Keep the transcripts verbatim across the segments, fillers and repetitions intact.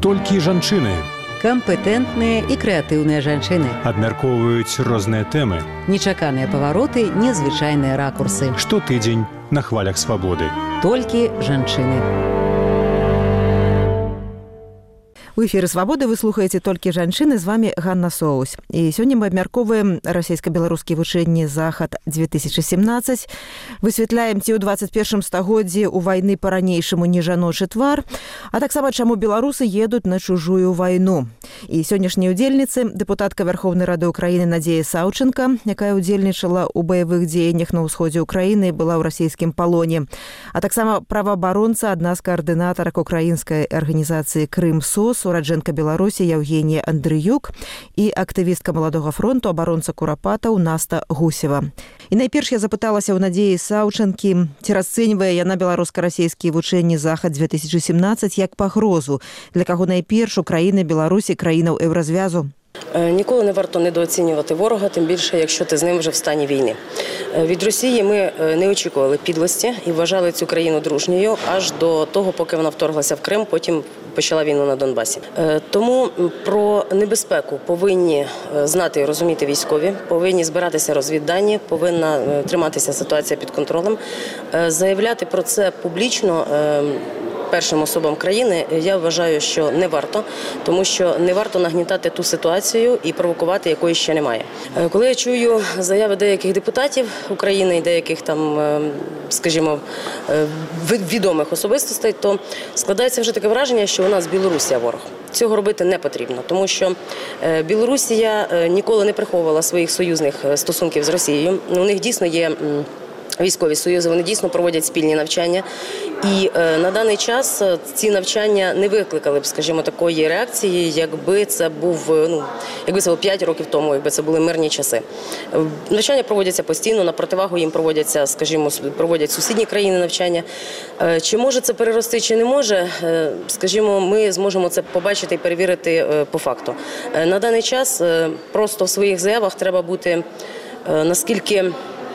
Толькі жанчыны. Кампетэнтныя і крэатыўныя жанчыны. Абмяркоўваюць розныя тэмы. Нечаканыя павароты, незвычайныя ракурсы. Штотыдзень на хвалях свабоды. Толькі жанчыны. У эфіры «Свабоды» вы слухаеце «Толькі жанчыны», з вами Ганна Соусь. І сёння мы абмяркоўваем расійска-беларускія вучэнні «Захад-две тысячи семнадцать». Высвятляем, ці ў двадцать першым стагоддзі у вайны па-ранейшаму не жаночы твар, а таксама чаму беларусы едуць на чужую вайну. І сённяшняй удзельніцы дэпутатка Верховнай Рады Украіны Надзея Саўченка, якая удзельнічала ў баявых дзеяннях на ўсходзе Украіны і была ў расійскім палоне. А таксама праваабаронца, адна з каардынатарак украінскай арганізацыі «Крым-СОС», ураджэнка Беларусі Яўгенія Андрыюк і актывістка Маладога фронту, абаронца курапатаў Наста Гусева. І найперш я запыталася ў Надзеі Саўчанкі, ці расцэньвае яна беларуска-расійскія вучэнні «Захад-две тысячи семнадцать» як пагрозу, для каго найперш Украіны, Беларусі, країнаў Еўразвязу. Ніколи не варто недооцінювати ворога, тим більше, якщо ти з ним вже в стані війни. Від Росії ми не очікували підлості і вважали цю країну дружньою аж до того, поки вона вторглася в Крим, потім почала війну на Донбасі. Тому про небезпеку повинні знати і розуміти військові, повинні збиратися розвіддані, повинна триматися ситуація під контролем. Заявляти про це публічно першим особам країни, я вважаю, що не варто, тому що не варто нагнітати ту ситуацію і провокувати, якої ще немає. Коли я чую заяви деяких депутатів України і деяких там, скажімо, відомих особистостей, то складається вже таке враження, що у нас Білорусія ворог. Цього робити не потрібно, тому що Білорусія ніколи не приховувала своїх союзних стосунків з Росією. У них дійсно є військові союзи, вони дійсно проводять спільні навчання. І е, на даний час ці навчання не викликали б, скажімо, такої реакції, якби це був, ну, якби це було п'ять років тому, якби це були мирні часи. Навчання проводяться постійно, на противагу їм проводяться, скажімо, проводять сусідні країни навчання. Е, чи може це перерости, чи не може, е, скажімо, ми зможемо це побачити і перевірити е, по факту. Е, на даний час е, просто в своїх заявах треба бути е, наскільки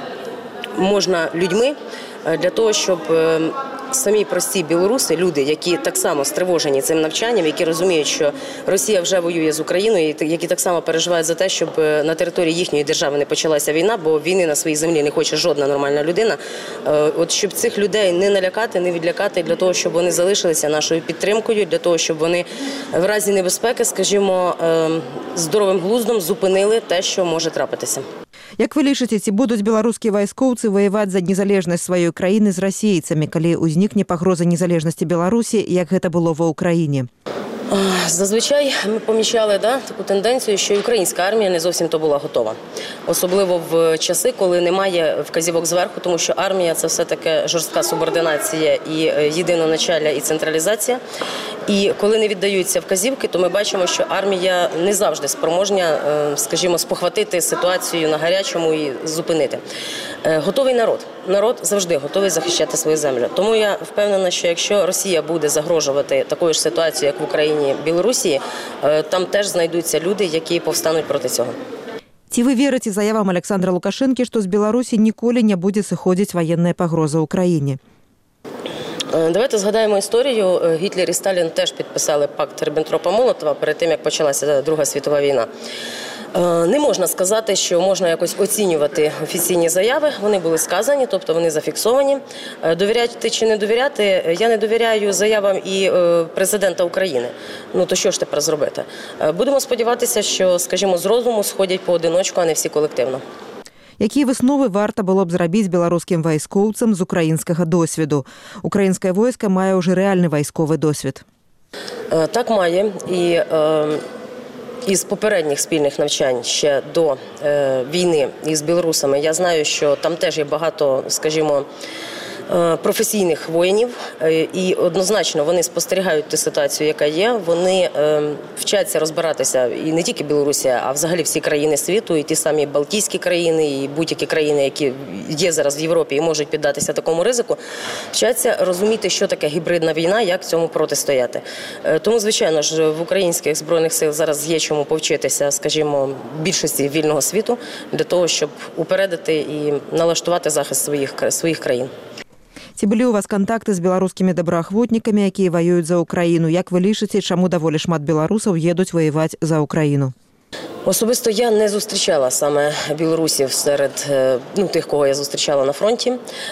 можна людьми для того, щоб самі прості білоруси, люди, які так само стривожені цим навчанням, які розуміють, що Росія вже воює з Україною, які так само переживають за те, щоб на території їхньої держави не почалася війна, бо війни на своїй землі не хоче жодна нормальна людина. От щоб цих людей не налякати, не відлякати, для того, щоб вони залишилися нашою підтримкою, для того, щоб вони в разі небезпеки, скажімо, здоровим глуздом зупинили те, що може трапитися. Як ви лічыце, ці будуць беларускія вайскоўцы ваяваць за незалежнасць сваёй краіны з расейцамі, калі ўзнікне пагроза незалежнасці Беларусі, як гэта было ва Ўкраіне? Зазвичай ми помічали да, таку тенденцію, що і українська армія не зовсім то була готова. Особливо в часи, коли немає вказівок зверху, тому що армія – це все-таки жорстка субординація і єдиноначалля, і централізація. І коли не віддаються вказівки, то ми бачимо, що армія не завжди спроможна, скажімо, спохватити ситуацію на гарячому і зупинити. Готовий народ. Народ завжди готовий захищати свою землю. Тому я впевнена, що якщо Росія буде загрожувати такою ж ситуацією, як в Україні, Білорусі, там теж знайдуться люди, які повстануть проти цього. Ці ви вірите заявам Александра Лукашенки, що з Білорусі ніколи не буде сиходити воєнна погроза Україні? Давайте згадаємо історію. Гітлер і Сталін теж підписали пакт Ріббентропа-Молотова перед тим, як почалася Друга світова війна. Не можна сказати, що можна якось оцінювати офіційні заяви. Вони були сказані, тобто вони зафіксовані. Довіряти чи не довіряти? Я не довіряю заявам і президента України. Ну, то що ж тепер зробити? Будемо сподіватися, що, скажімо, з розуму сходять поодиночку, а не всі колективно. Які висновы варта было б зрабіць беларускім вайскоўцам з украінскага досвіду? Украінскае войска мае ўжо рэальны вайсковы досвід. Так має. І із попередніх спільних навчань ще до війни із білорусами я знаю, що там теж є багато, скажімо, професійних воїнів, і однозначно вони спостерігають ту ситуацію, яка є, вони вчаться розбиратися, і не тільки Білорусія, а взагалі всі країни світу, і ті самі Балтійські країни, і будь-які країни, які є зараз в Європі і можуть піддатися такому ризику, вчаться розуміти, що таке гібридна війна, як цьому протистояти. Тому, звичайно ж, в українських Збройних сил зараз є чому повчитися, скажімо, більшості вільного світу, для того, щоб упередити і налаштувати захист своїх, своїх країн. Ці былі ў вас кантакты з беларускімі добраахвотнікамі, якія ваююць за Украіну? Як вы лічыце, чаму даволі шмат беларусаў едуць ваяваць за Україну? Особисто я не зустрічала саме білорусів серед ну, тих, кого я зустрічала на фронті.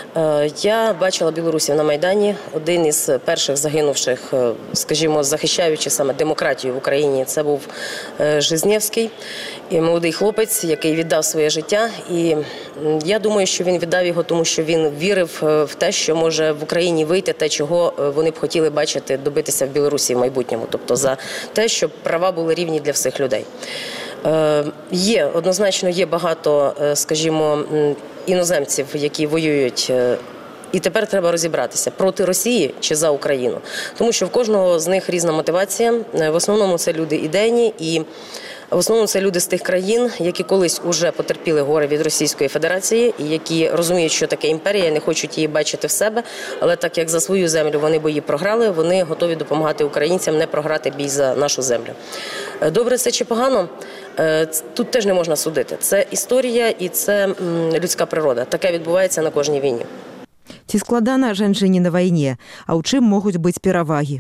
Я бачила білорусів на Майдані. Один із перших загинувших, скажімо, захищаючи саме демократію в Україні, це був Жизнєвський, молодий хлопець, який віддав своє життя. І я думаю, що він віддав його, тому що він вірив в те, що може в Україні вийти те, чого вони б хотіли бачити, добитися в Білорусі в майбутньому. Тобто за те, щоб права були рівні для всіх людей. Є, однозначно є багато, скажімо, іноземців, які воюють, і тепер треба розібратися, проти Росії чи за Україну. Тому що в кожного з них різна мотивація, в основному це люди ідейні, і в основному це люди з тих країн, які колись уже потерпіли горе від Російської Федерації, і які розуміють, що таке імперія, не хочуть її бачити в себе, але так як за свою землю вони бої програли, вони готові допомагати українцям не програти бій за нашу землю. Добре це чи погано? Тут теж не можна судити. Це історія і це людська природа. Таке відбувається на кожній війні. Ці складана жанчыне на вайне, а ў чым могуць быць перавагі?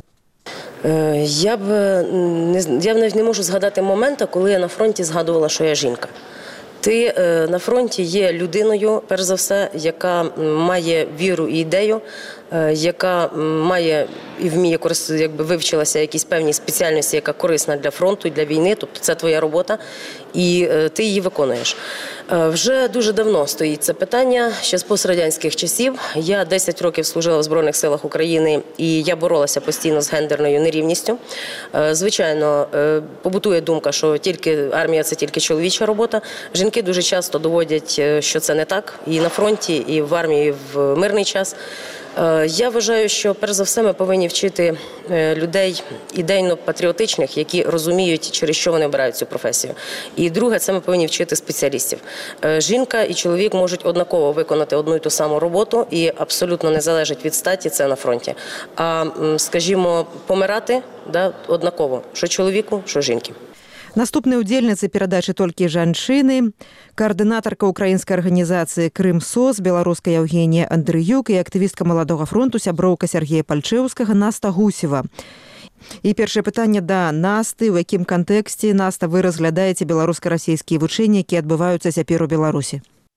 Я б не, я навіть не можу згадати моменту, коли я на фронті згадувала, що я жінка. Ти на фронті є людиною, перш за все, яка має віру і ідею, яка має і вміє, якби вивчилася якісь певні спеціальності, яка корисна для фронту і для війни, тобто це твоя робота, і ти її виконуєш. Вже дуже давно стоїть це питання, ще з пострадянських часів. Я десять років служила в Збройних силах України, і я боролася постійно з гендерною нерівністю. Звичайно, побутує думка, що тільки армія – це тільки чоловіча робота. Жінки дуже часто доводять, що це не так, і на фронті, і в армії, і в мирний час. Я вважаю, що перш за все ми повинні вчити людей ідейно-патріотичних, які розуміють, через що вони обирають цю професію. І друге, це ми повинні вчити спеціалістів. Жінка і чоловік можуть однаково виконати одну і ту саму роботу, і абсолютно не залежить від статі, це на фронті. А, скажімо, помирати да, однаково, що чоловіку, що жінки. Наступнай удзельніцы перадачы толькі жанчыны, каардынатарка украінскай арганізацыі «Крым-СОС», беларуска Яўгенія Андрыюк і актывістка Маладога фронту, сяброўка Сергея Пальчэўскага Наста Гусева. І першае пытанне да Насты, у якім кантэксце, Наста, вы разглядаеце беларуска-расійскія вучэнні, якія адбываюцца цяпер у Беларусі?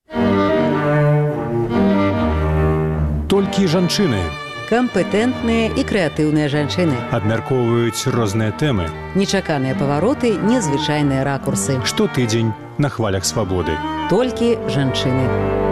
Толькі жанчыны Кампетэнтныя і крэатыўныя жанчыны. абмяркоўваюць розныя тэмы. Нечаканыя павароты, незвычайныя ракурсы. Штотыдзень на хвалях свабоды. Толькі жанчыны.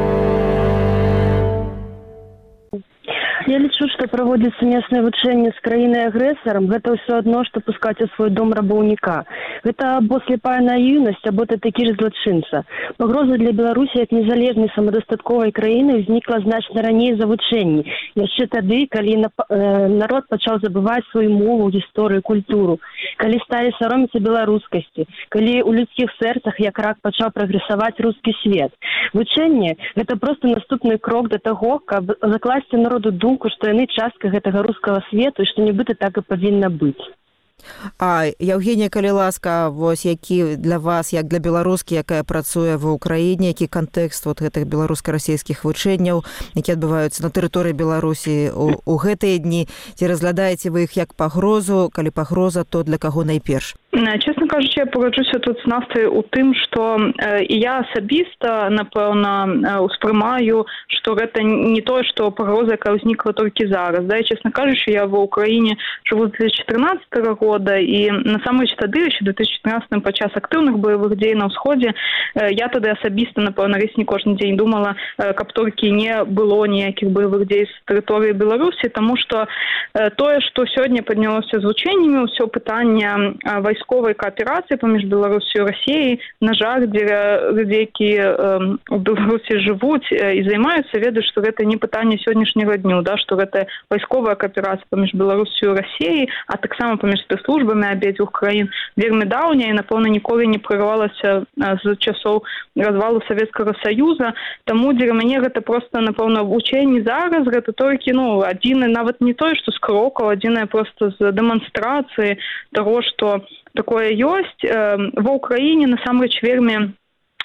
Я лічу, што праводзіцца меснае вучэнне з краінай-агрэсарам, гэта ўсё адно, што пускаць у свой дом рабаўніка. Гэта або слепая наіўнасць, або ты такі ж злачынца. Пагроза для Беларусі як незалежнай самадастатковай краіны ўзнікла значна раней за вучэнні. Яшчэ тады, калі народ пачаў забываць сваю мову, гісторыю, культуру, калі сталі сароміцца беларускасці, калі ў людскіх сэрцах як рак пачаў прагрэсаваць рускі свет. Вучэнне – гэта проста наступны крок да таго, каб закласці народу думку, што яны частка гэтага рускага свету і што нібыта так і павінна быць. А, Яўгенія, калі ласка, вось які для вас, як для беларускі, якая працуе ва ўкраіне, які кантэкст вот гэтых беларуска-расійскіх вучэнняў, які адбываюцца на тэрыторыі Беларусі у, у гэтыя дні, ці разглядаеце вы іх як пагрозу, калі пагроза, то для каго найперш? Чесно кажучи, я погоджуся тут з Настею у тим, що е, і я особисто, напевно, е, усприймаю, що це не то, що погроза, яка возникла тільки зараз. Да? І, чесно кажучи, я в Україні живу з дві тисячі чотирнадцятого року, і насамрэч тады, ще в дві тисячі чотирнадцятому під час активних бойових дій на Сході, е, я тоді особисто, напевно, весь не кожен день думала, е, каб тільки не було ніяких бойових дій з території Білорусі, тому що е, то, що сьогодні піднялося з ученнями, все питання е, військової кооперації поміж Білорусією і Росією, на жаль, де люди, які е, у Білорусі живуть е, і займаються, ведають, що це не питання сьогоднішнього дню, да, що це військова кооперація поміж Білорусією і Росією, а так само поміж спецслужбами обидвох країн вельми давня і, напевно, ніколи не проривалася е, з часов розвалу Совєтського Союзу. Тому для мене це просто, напевно, в ученні зараз, це тільки, ну, один, навіть не той, що з кроків, один просто з демонстрації того, що такое ёсць. Ва Украіне насамрэч вельмі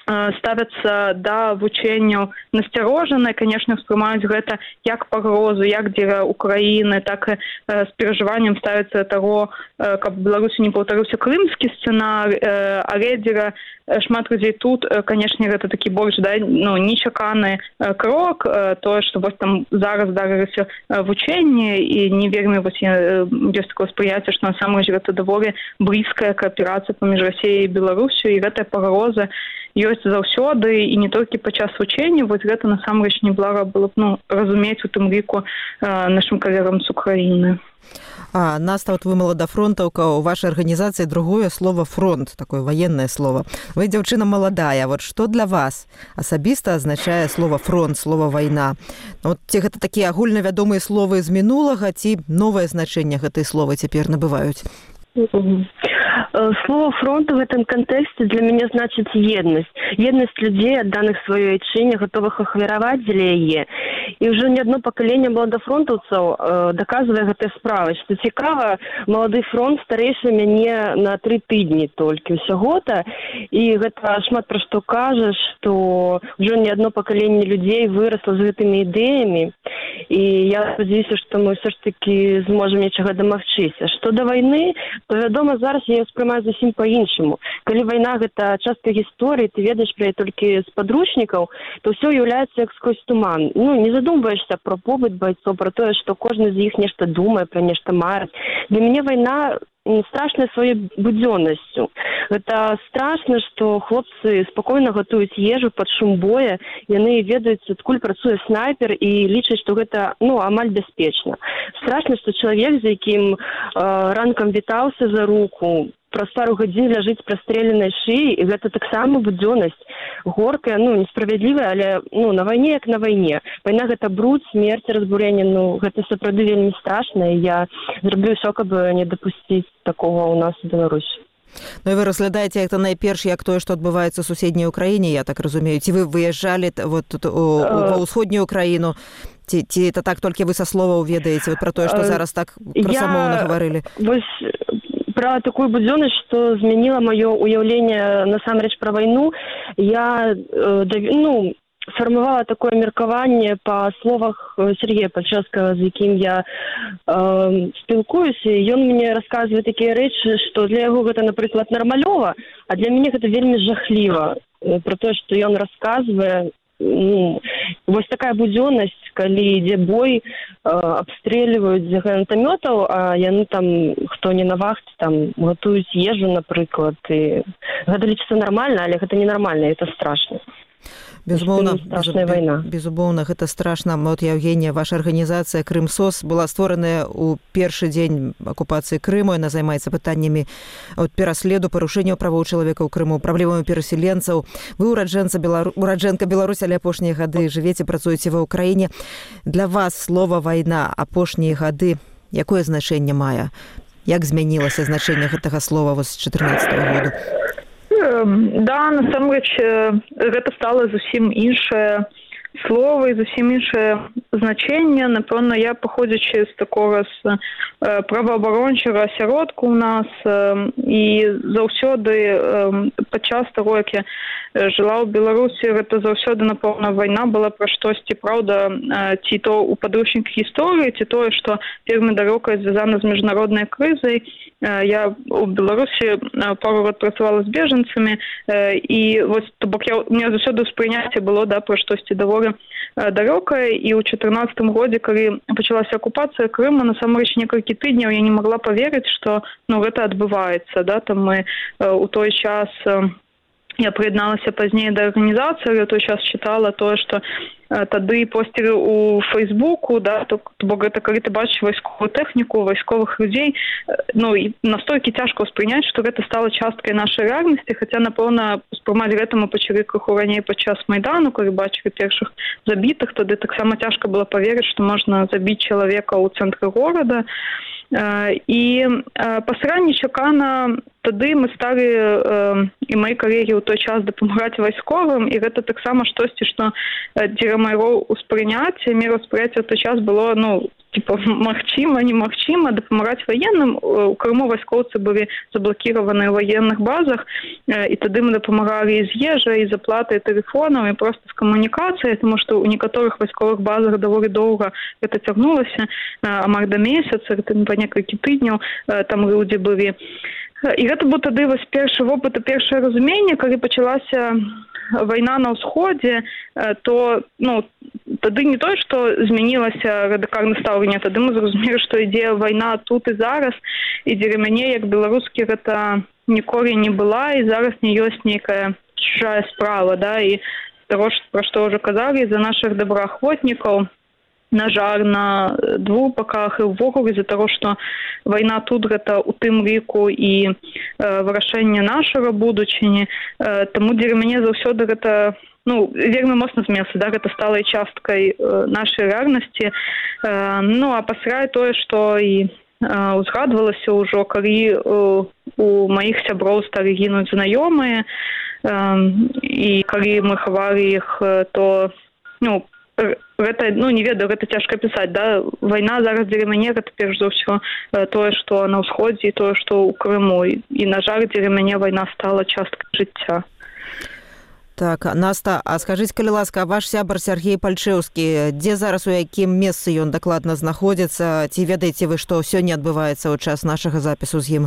ставяцца да вучэнняў насцярожана, конечно, ўспрымаюць гэта як пагрозу, як дзеля Украіны, так і з перажываннем ставіцца таго, каб Беларусі не паўтарыўся крымскі сцэнар, але дзеля шмат людзей тут, конечно, гэта такі больш, да, ну, нечаканы крок, тое, што вось там зараз здарыліся вучэнні і не вельмі вось ёсць такое спрыяцце, што насамрэч гэта даволі блізкая кааперацыя паміж Расіяй і Беларусю, і гэтая пагроза ёсць заўсёды і не толькі падчас вучэння, вось гэта насамрэч неблага было б, ну, разумець у тым ліку нашым калегам з Украіны. А Наста, вот вы маладафронтаўка, у вашай арганізацыі другое слово фронт, такое военное слово. Вы дзяўчына маладая, вот што для вас асабіста азначае слово фронт, слово вайна? Вот ці гэта такія агульнавядомыя словы з мінулага, ці новае значэнне гэтай словы цяпер набываюць? Слово «фронт» в этом контексте для меня значит едность. Едность людей, отданных своей отчине, готовых ахвяраваць для яе. І ўжо не одно пакаленне маладафронтаўцаў э, даказвае гэтыя справы, што цікава, малады фронт старэйшы мяне на тры тыдні толькі ўсяго-то, і гэта шмат пра што кажа, што ўжо не одно пакаленне людзей вырасла з гэтымі ідэямі, і я спадзяюся, што мы ўсё ж такі зможам нечага дамагчыся. Што да вайны, то, вядома, зараз я ўспрымаю зусім па-іншаму. Калі вайна – гэта частка гісторыі, ты ведаеш пра яе толькі з падручнікаў, то ўсё ўяўляецца як скрозь туман. Ну, не задумваешся пра побыт байцоў, пра тое, што кожны з іх нешта думае, пра нешта марыць. Для мяне вайна страшная сваёй будзённасцю. Гэта страшна, што хлопцы спакойна гатуюць ежу пад шум боя, яны ведаюць, адкуль працуе снайпер, і лічаць, што гэта, ну, амаль бяспечна. Страшна, што чалавек, з якім э, ранкам вітаўся за руку, праз пару гадзін ляжыць прастрэленай шыі, і гэта таксама будзёнасць горкая, ну, несправядлівая, але, ну, на вайне як на вайне. Вайна – гэта бруд, смерць, разбурэнне, ну, гэта сапраўды вельмі страшна, і я зраблю ўсё, каб не дапусціць такога ў нас у Беларусі. Ну і ви розглядаєте як то найперш, як тое, што адбываецца ў суседняй Украіне, я так разумею. Ці ви выязджалі вот тут у, у ўсходнюю Украіну? Ці, ці это так толькі вы са словаў ведаеце вот пра тое, што зараз так красамоўна гаварылі? Вось пра такую будзёнасць, што змяніла маё ўяўленне насамрэч пра вайну, я, э, ну, фармавала такое меркаванне па словах Сергея Пальчэўскага, з якім я э, спілкуюся, і ён мне расказвае такія рэчы, што для яго гэта, напрыклад, нармалёва, а для мяне гэта вельмі жахліва. Пра тое, што ён расказвае, ну, вось такая будзённасць, калі ідзе бой, э, абстрэльваюць з гранатамётаў, а яны там, хто не на вахце, там гатуюць ежу, напрыклад, і гэта лічыцца нармальна, але гэта ненармальна, это страшна. Безумоўна, вайна. Безумоўна, гэта страшна. Вот, Евгения, ваша арганізацыя «Крым-СОС» была створаная ў першы дзень акупацыі Крыму. Яна займаецца пытаннямі от пераследу, парушэнняў правоў чалавека ў Крыму, праблемамі перасяленцаў. Вы ураджэнца Белару... ураджэнка Беларусі, але апошнія гады жывеце, працуеце ва Ўкраіне. Для вас слова «вайна» апошнія гады якое значэнне мае? Як змянілася значэнне гэтага слова з чатырнаццатага году? Да, насамрэч, гэта стала зусім іншае слово і зусім іншае значэнне. Напэўна, я, паходзячы з такога з праваабарончага асяродку ў нас, і заўсёды падчас таго, як я жыла ў Беларусі, гэта заўсёды, напэўна, вайна была пра штосьці, праўда, ці то ў падручніках гісторыі, ці тое, што вельмі далёка звязана з міжнароднай крызай. Я ў Беларусі пару год працавала з бежанцамі, і вось, то бок, я, у меня заўсёды ўспрыняцце было, да, пра штосьці даволі далёкае, і ў чатырнаццатым годзе, калі пачалася акупацыя Крыма, насамрэч некалькі тыдняў я не магла паверыць, што, ну, гэта адбываецца, да, там мы у той час, я прыядналася пазней да арганізацыі, я ў той час чытала тое, што тады посцілі ў Фейсбуку, да, то, бо гэта калі ты бачыш вайсковую тэхніку, вайсковых людзей, ну, і настолькі цяжка ўспрыняць, што гэта стала часткай нашай рэальнасці, хаця, напэўна, успрымаць гэта мы пачалі крыху раней падчас Майдану, калі бачылі першых забітых, тады таксама цяжка было паверыць, што можна забіць чалавека ў цэнтры горада. І пасля нечакана тады мы сталі, і мои калегі ў той час, дапамагаць вайсковым, і гэта таксама штосьці, што дзеля майго ўспрыняцця, мера ўспрыняцця ў той час было, ну, типа магчыма, немагчыма дапамагаць ваенным. У Крыму вайскоўцы былі заблакіраваны ў ваенных базах, і тады мы дапамагалі і з ежай, і з аплатай тэлефонаў, і проста з камунікацыяй, тому што ў некаторых вайсковых базах даволі доўга гэта цягнулася, амаль да месяца, па некалькі тыдняў там людзі былі. І гэта быў тады вось першы вопыт і першае разуменне, калі пачалася вайна на ўсходзе, то ну, тады не тое, што змянілася радыкальна стаўленне, тады мы зразумелі, што ідзе вайна тут і зараз, і дзеля мяне, як беларускі, гэта ніколі не была, і зараз не ёсць нейкая чужая справа, да, і того, пра што ўжо казалі, за нашых добраахвотнікаў, на жаль, на двух баках і ўвогуле з-за таго, што вайна тут гэта ў тым ліку і э, вырашэнне нашага будучыні. Э, таму дзеля мяне заўсёды гэта ну, вельмі моцна змесла, да, гэта стала і часткай э, нашай рэальнасці. Э, ну, а пасля тое, што і э, узгадвалася ўжо, калі э, у маіх сяброў сталі гінуць знаёмыя, э, і калі мы хавалі іх, то ну, гэта, ну, не ведаю, гэта цяжка пісаць, да? Вайна зараз дзеля мяне гэта перш за ўсё тое, што на ўсходзе, і тое, што ў Крыму. І, на жаль, дзеля мяне вайна стала часткай жыцця. Так, Наста, а скажыце, калі ласка, ваш сябар Сергей Пальчэўскі, дзе зараз, у якім месцы ён дакладна знаходзіцца? Ці ведаеце вы, што сёння адбываецца ў час нашага запісу з ім?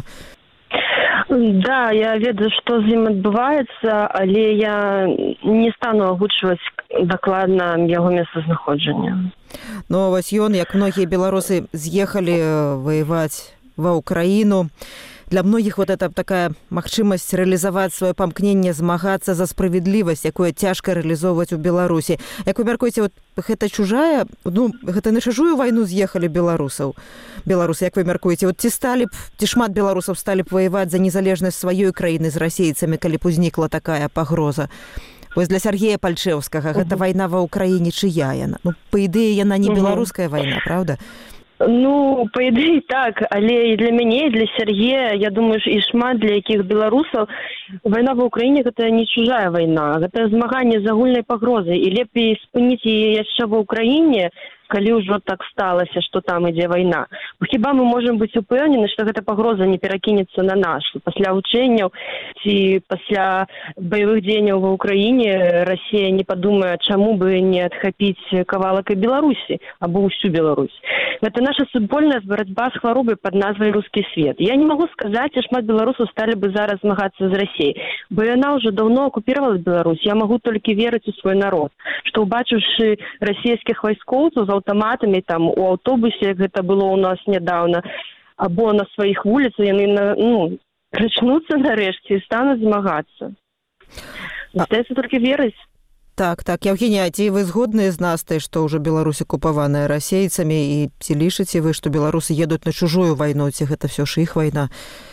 Да, я ведаю, што з ім адбываецца, але я не стану агучваць дакладна яго месцазнаходжання. Ну, вось ён, як многія беларусы, з'ехалі ваяваць ва Ўкраіну. Для многіх вот это такая магчымасць рэалізаваць сваё памкненне, змагацца за справядлівасць, якое цяжка рэалізоўваць у Беларусі. Як вы мяркуеце, вот гэта чужая, ну, гэта на чужую вайну з'ехалі беларусаў. Беларусы, як вы мяркуеце, вот ці сталі б, ці шмат беларусаў сталі б ваяваць за незалежнасць сваёй краіны з расейцамі, калі б узнікла такая пагроза? Вось для Сергея Пальчэўскага гэта вайна ва Ўкраіне чыя яна? Ну, па ідэі, яна не беларуская вайна, правда? Ну, па ідэі так, але і для мяне, і для Сергея, я думаю, і шмат для якіх беларусаў, вайна ва Ўкраіне гэта не чужая вайна, гэта змаганне з агульнай пагрозай, і лепей спыніць яе яшчэ ва Ўкраіне, калі ўжо так сталася, што там ідзе вайна. Хіба мы можам быць упэўнены, што гэта пагроза не перакінецца на нас, пасля вучэнняў ці пасля баявых дзеянняў ва Ўкраіне Расія не падумае, чаму бы не адхапіць кавалак і Беларусі або ўсю Беларусь. Гэта наша супольная барацьба з хваробай пад назвай «Рускі свет». Я не магу сказаць, ці шмат беларусаў сталі бы зараз змагацца з Расіяй, бо яна ўжо даўно акупіравала Беларусь. Я магу толькі верыць у свой народ, што ўбачыўшы расійскіх вайскоўцаў з аўтаматамі там у аўтобусе, як гэта было ў нас нядаўна, або на сваіх вуліцах, яны ну, прачнуцца нарэшце і стануць змагацца. Застаецца толькі верыць. Так, так. Евгения, ці вы згодныя з Настай, што ўжо Беларусь акупаваная расейцамі, і ці лічыце вы, што беларусы едуць на чужую вайну, ці гэта ўсё ж іх вайна?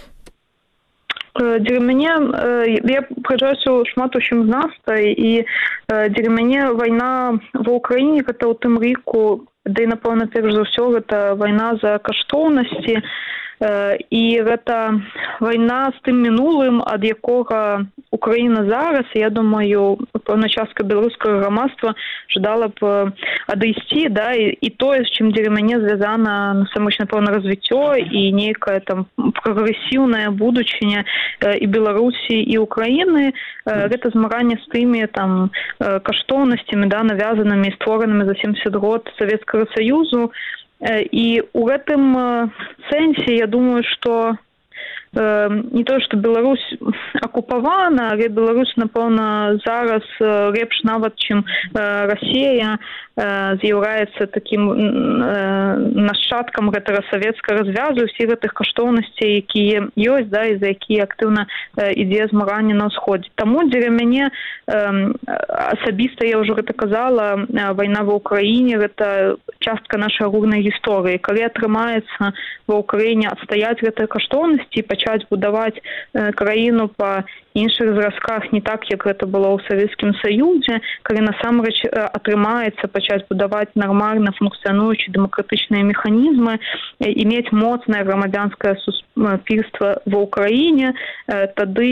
Дзеля мяне, я прыджаюся шмат у чым з Настай, і дзеля мяне вайна ва Ўкраіне гэта ў тым ліку, да і, напэўна, перш за ўсё, гэта вайна за каштоўнасці, і гэта вайна з тым мінулым, ад якога Украіна зараз, я думаю, пэўна частка беларускага грамадства жадала б адысці, да, і, і тое, з чым дзеля мяне звязана насамрэч, напэўна, развіццё і нейкая там прагрэсіўная будучыня і Беларусі, і Украіны, гэта змаганне з тымі там каштоўнасцямі, да, навязанымі і створанымі за сямдзесят год Савецкага Саюзу. І ў гэтым сэнсе, я думаю, што э, не тое, што Беларусь акупавана, але Беларусь, напэўна, зараз лепш нават, чым э, Расія, э, з'яўляецца такім э, нашчадкам гэтага савецкага звязу, усіх гэтых каштоўнасцей, якія ёсць, да, і за якія актыўна э, ідзе змаганне на ўсходзе. Таму дзеля мяне э, асабіста, я ўжо гэта казала, э, вайна ва Ўкраіне, гэта частка нашай агульнай гісторыі. Калі атрымаецца ва Ўкраіне адстаяць гэтыя каштоўнасці і пачаць будаваць э, краіну па іншых зразках, не так, як гэта было ў Савецкім Саюзе, калі насамрэч э, атрымаецца пачаць будаваць нармальна функцыянуючыя дэмакратычныя механізмы, э, і мець моцнае грамадзянскае суспільства ва Ўкраіне, э, тады э,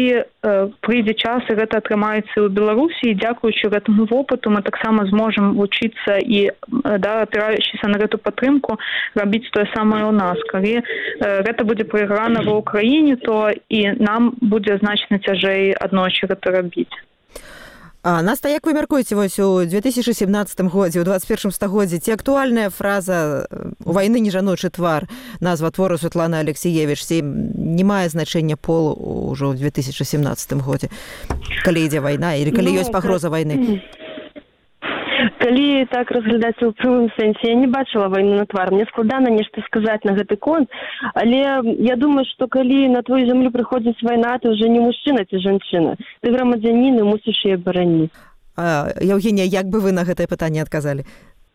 прыйдзе час і гэта атрымаецца ў Беларусі, і дзякуючы гэтаму вопыту мы таксама зможам вучыцца і, да, апіраючыся на гэту падтрымку, рабіць тое самае ў нас. Калі гэта будзе прайграна ва ўкраіне, то і нам будзе значна цяжэй аднойчы гэта рабіць. А Наста, як вы мяркуеце, вось у две тысячы семнаццатым годзе, у двадцать першым стагоддзі, ці актуальная фраза «У вайны не жаночы твар», назва твору Светланы Алексіевіч, ці не мае значэння полу ўжо ў две тысячы семнаццатым годзе, калі ідзе вайна, или калі ну, ёсць пагроза вайны? Калі так разглядацца ў прямым сэнсе, я не бачыла вайну на твар. Мне складана нешта сказаць на гэты конт, але я думаю, што калі на твою зямлю прыходзіць вайна, ты ўжо не мужчына ці жанчына. Ты грамадзянін і мусіш яе бараніць. А, Евгенія, як бы вы на гэтае пытанне адказалі?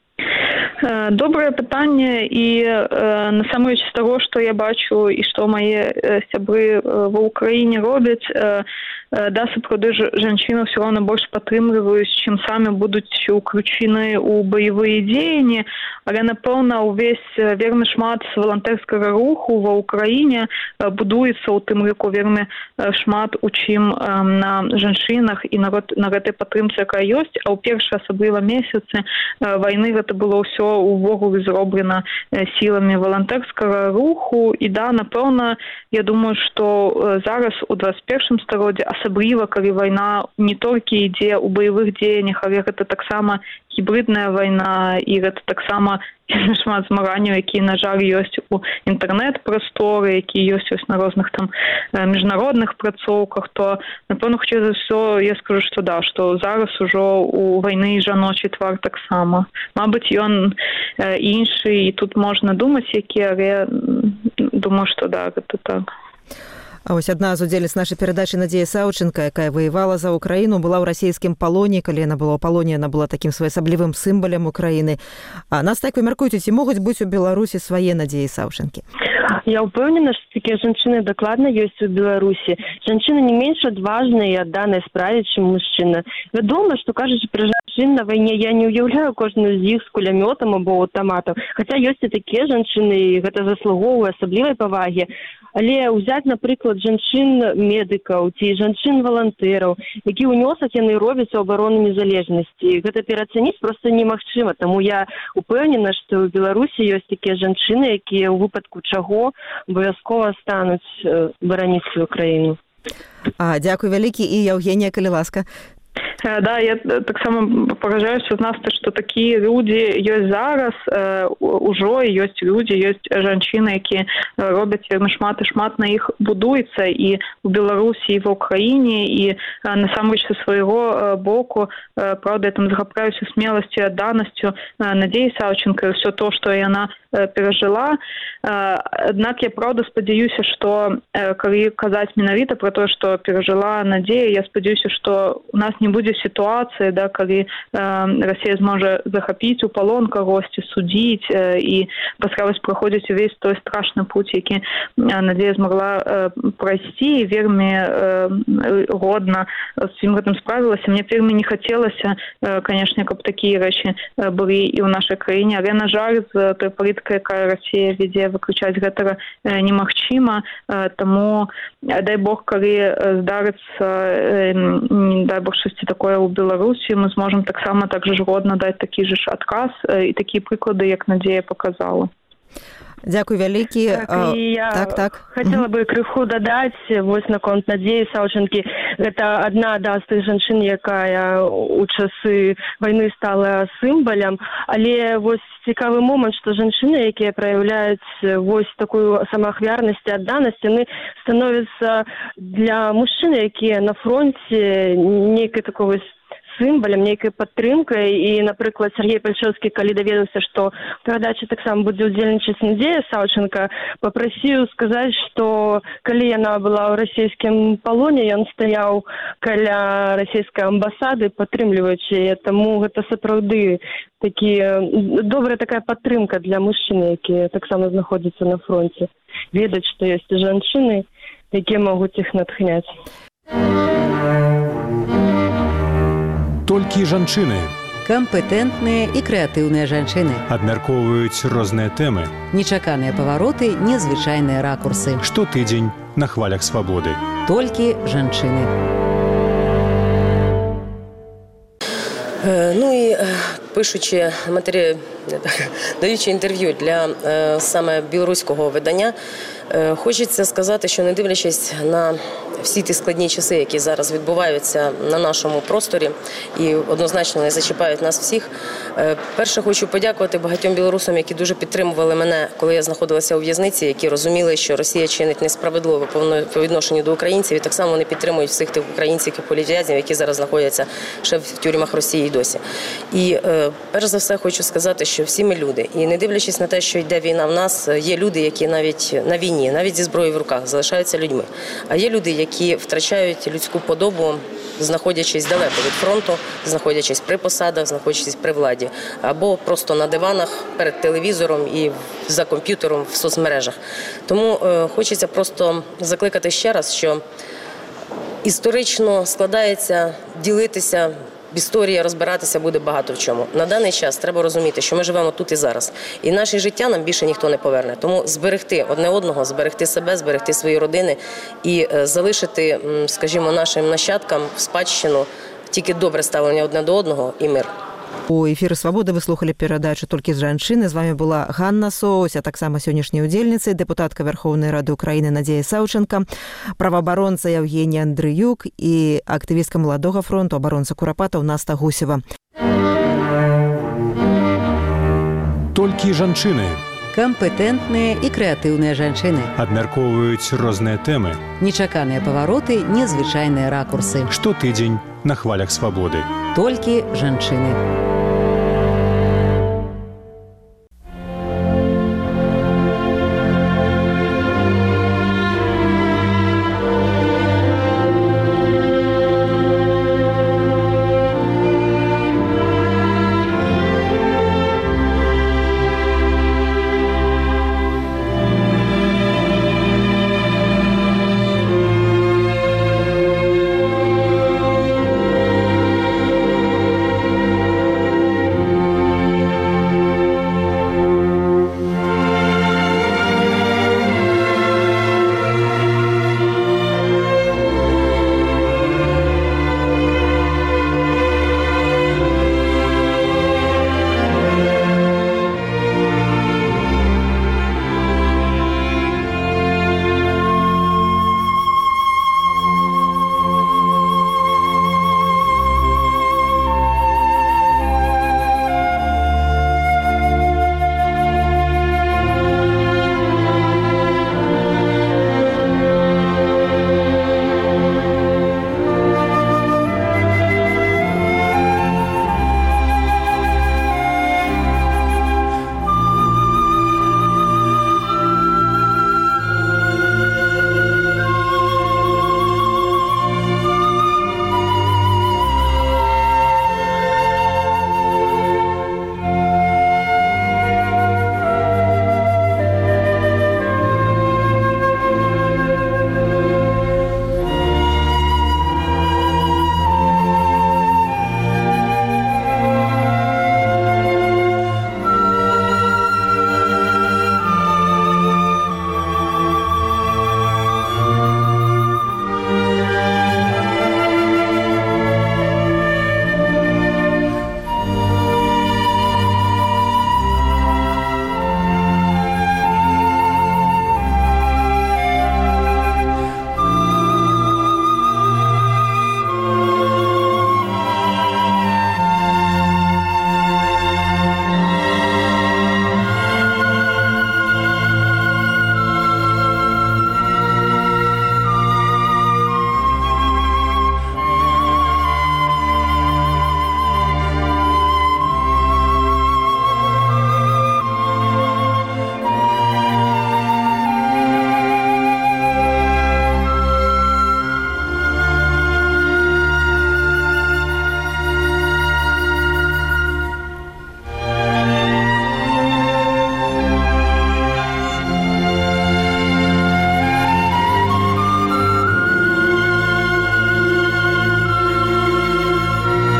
Добрае пытанне, і э, насамрэч з таго, што я бачу і што мае сябры ва ўкраіне робяць, э, да, сапраўды жанчыны ўсё роўна больш падтрымліваюць, чым самі будуць уключены ў баявыя дзеянні, але, напэўна, увесь вельмі шмат валантэрскага руху ва ўкраіне будуецца ў тым ліку вельмі шмат у чым на жанчынах і на, на гэтай падтрымцы, якая ёсць, а ў першыя асабліва месяцы вайны гэта было ўсё увогуле зроблена сіламі валантэрскага руху. І да, напэўна, я думаю, што зараз у двадцать першым стагоддзі, асабліва калі вайна не толькі ідзе ў баявых дзеяннях, але гэта таксама гібридная вайна, і гэта таксама шмат змаганняў, якія, на жаль, ёсць у інтэрнэт-прасторы, якія ёсць ось на розных там міжнародных працоўках, то, напэўна, хутчэй за ўсё я скажу, што да, што зараз ужо у вайны жаночы твар таксама. Мабыць, ён іншы, і тут можна думаць, які, але думаю, што да, гэта так. А вось адна з удзельніц нашай перадачы Надзея Саўченка, якая ваявала за Украіну, была ў расійскім палоне. Калі яна была ў палоне, яна была такім своеасаблівым сімвалам Украіны. А нас, так вы мяркуеце, ці могуць быць у Беларусі свае Надзеі Саўченкі? Я ўпэўнена, што такія жанчыны дакладна ёсць у Беларусі. Жанчыны не менш адважныя і адданыя справе, чым мужчына. Вядома, што, кажучы пра жанчын на вайне, я не ўяўляю кожную з іх з кулямётам або аўтаматам. Хаця ёсць і такія жанчыны, і гэта заслугоўвае асаблівай павагі. Але ўзяць, напрыклад, жанчын-медыкаў ці жанчын-валантэраў, які ўнёсак яны робяць у абарону незалежнасці. Гэта пераацаніць проста немагчыма. Таму я ўпэўнена, што ў Беларусі ёсць такія жанчыны, якія ў выпадку чаго абавязкова стануць бараніць сваю краіну. А, дзякуй вялікі. І Евгенія, калі ласка. Да, я таксама паражаюся з нас, што такія людзі ёсць зараз, ужо ёсць людзі, ёсць жанчыны, якія робяць вельмі шмат і шмат на іх будуецца і ў Беларусі, і ва ўкраіне, і насамрэч са свайго боку, праўда, я там захапляюся смеласцю і адданасцю Надзеі Саўченка, і ўсё то, што яна перажыла. Аднак я, праўда, спадзяюся, што калі казаць менавіта пра тое, што перажыла Надзея, я спадзяюся, што у нас не будзе сітуацыі, да, калі э, Расія зможа захапіць у палон кагосьці, судзіць э, і пасля праходзіць увесь той страшны путь, які э, Надзея змагла э, прайсці, і вельмі э, годна з усім гэтым справілася. Мне вельмі не хацелася, э, канешне, каб такія рэчы э, былі і ў нашай краіне, але, на жаль, з той палітыкай, якая Расія вядзе, выключаць гэтага э, немагчыма, э, таму дай Бог, калі э, здарыцца, э, дай Бог, штосьці такое ў Беларусі, мы зможам таксама так жа годна даць такі ж адказ і такія прыклады, як Надзея паказала. Дзякуй вялікі. Так, я так, так. Хацела бы крыху дадаць вось наконт Надзеі Саўченкі. Гэта адна да, з тых жанчын, якая у часы вайны стала сімвалам, але вось цікавы момант, што жанчыны, якія праяўляюць вось такую самаахвярнасць і адданасць, яны становяцца для мужчын, якія на фронце нейкай такой вось сімвалам, нейкай падтрымкай. І, напрыклад, Сергей Пальчэўскі, калі даведаўся, што ў перадачы таксама будзе ўдзельнічаць Надзея Саўченка, папрасіў сказаць, што калі яна была ў расійскім палоне, ён стаяў каля расійскай амбасады, падтрымліваючы яе. Таму гэта сапраўды такі добрая такая падтрымка для мужчын, якія таксама знаходзяцца на фронце. Ведаць, што ёсць жанчыны, якія могуць іх натхняць. Толькі жанчыны Кампетэнтныя і крэатыўныя жанчыны. абмяркоўваюць розныя тэмы. Нечаканыя павароты, незвычайныя ракурсы. Штотыдзень на хвалях свабоды. Толькі жанчыны. Е, Ну і е, пишучи матері, даючи інтерв'ю для е, саме білоруського видання, е, хочеться сказати, що не дивлячись на всі ті складні часи, які зараз відбуваються на нашому просторі і однозначно не зачіпають нас всіх, е, перше хочу подякувати багатьом білорусам, які дуже підтримували мене, коли я знаходилася у в'язниці, які розуміли, що Росія чинить несправедливо по відношенню до українців, і так само вони підтримують всіх тих українців і політв'язнів, які зараз знаходяться ще в тюрмах Росії досі. І е, перш за все хочу сказати, що всі ми люди. І не дивлячись на те, що йде війна в нас, є люди, які навіть на війні, навіть зі зброєю в руках, залишаються людьми. А є люди, які втрачають людську подобу, знаходячись далеко від фронту, знаходячись при посадах, знаходячись при владі. Або просто на диванах, перед телевізором і за комп'ютером в соцмережах. Тому е, хочеться просто закликати ще раз, що історично складається ділитися, в історії розбиратися буде багато в чому. На даний час треба розуміти, що ми живемо тут і зараз. І наше життя нам більше ніхто не поверне. Тому зберегти одне одного, зберегти себе, зберегти свої родини і залишити, скажімо, нашим нащадкам в спадщину тільки добре ставлення одне до одного і мир. У эфіры свабоды вы слухали перадачу «Толькі жанчыны». З вами была Ганна Соусь, а таксама сённяшняй удзельніцай депутатка Верховнай Рады Украіны Надзея Саўченко, праваабаронца Евгения Андрыюк і актывістка Маладога фронту, абаронца Курапатаў Наста Гусева. Толькі жанчыны Кампетэнтныя і крэатыўныя жанчыны. абмяркоўваюць розныя тэмы. Нечаканыя павароты, незвычайныя ракурсы. Штотыдзень на хвалях свабоды. Толькі жанчыны.